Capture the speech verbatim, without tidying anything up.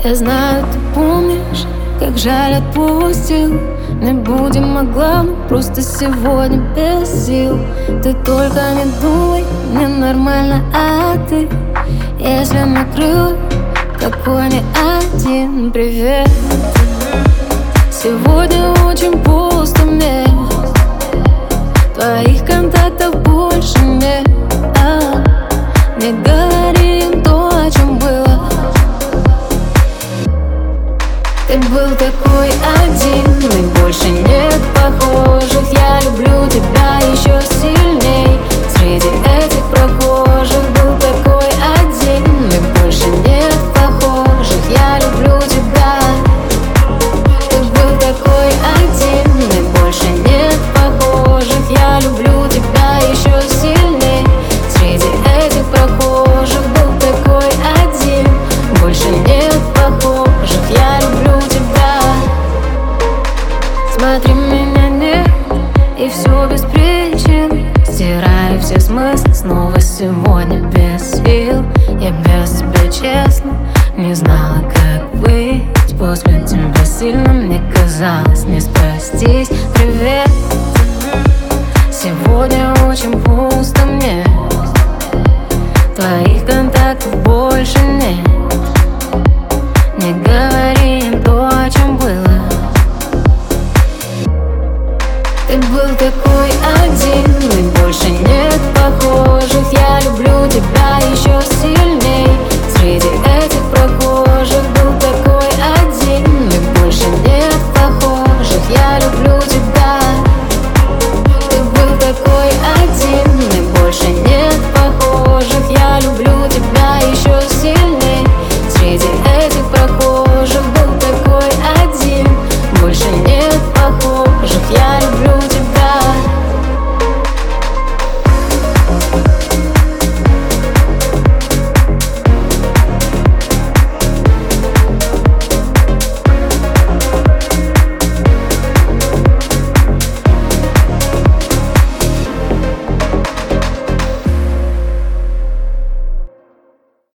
Я знаю, ты помнишь, как жаль отпустил. Не будем о главном, просто сегодня без сил. Ты только не думай, мне нормально, а ты, если накрыл, какой не один привет. Сегодня очень пусто мест, твоих контактов больше нет. а, Не говори им то, о чем было. Ты был такой один, и больше нет похожих. Я люблю тебя еще сильней. Среди этих прохожих был такой один, и больше нет похожих. Я люблю тебя. Ты был такой один, и больше нет похожих. Я люблю тебя еще сильней. Среди этих прохожих был такой один, больше нет похожих. Я люблю тебя. Смотри, меня нет, и все без причин. Стираю все смыслы снова сегодня без сил. Я без тебя, честно, не знала, как быть. После тебя сильно мне казалось не спастись. Привет.